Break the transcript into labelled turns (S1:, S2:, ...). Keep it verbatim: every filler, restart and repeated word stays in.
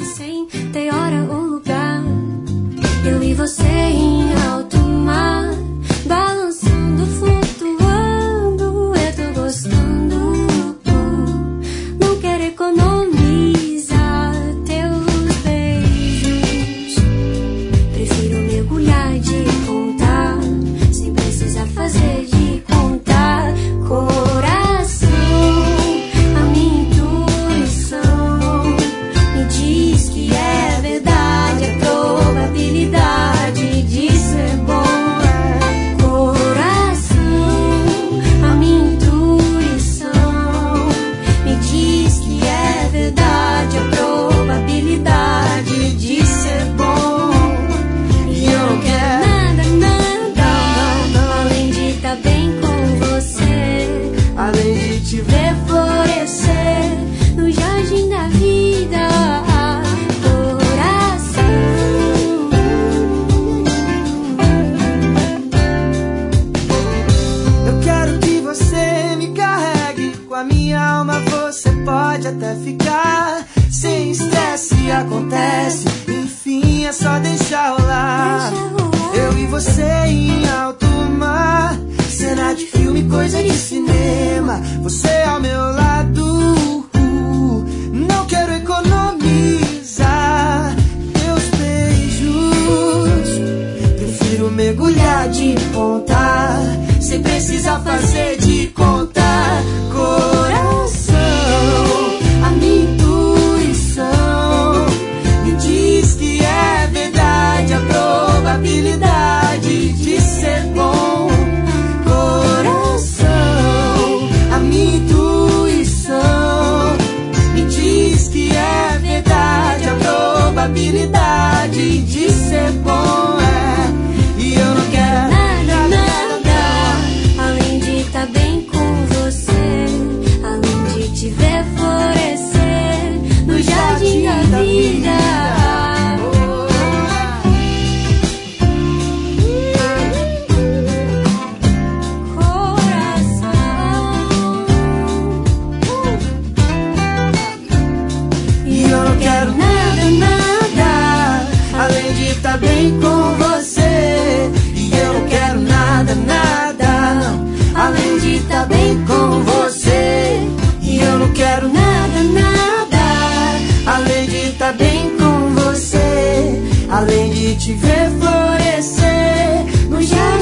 S1: disse sem ter hora ou lugar. Eu e você em alto mar, balançando, flutuando. Eu tô gostando. Não quero economizar teus beijos. Prefiro mergulhar de contar, sem precisar fazer de contar. Coração, a minha intuição me diz que é verdade. A probabilidade de ser bom é. Coração, a minha intuição me diz que é verdade. A probabilidade de ser bom. E eu não quero nada, nada, além de estar bem com você, além de te ver florescer no jardim da vida. Coração,
S2: Eu quero que você me carregue. Com a minha alma você pode até ficar. Sem estresse acontece, enfim é só deixar rolar.
S1: deixa rolar.
S2: Eu e você em alto mar, cena de filme, coisa de cinema. Você ao meu lado, não quero economizar teus beijos. Prefiro mergulhar de ponta, sem precisar fazer de conta. Coração, a minha intuição me diz que é verdade. A probabilidade de ser bom. Coração, a minha intuição me diz que é verdade. A probabilidade de ser bom é. E eu não quero
S1: Nada, nada, além de estar bem com você, além de te ver florescer no jardim da vida.
S2: E eu não quero nada, nada, além de estar bem com você. E eu não quero nada, nada, além de estar bem com você. E eu não quero nada, nada, além de estar bem com você, além de te ver florescer no jardim.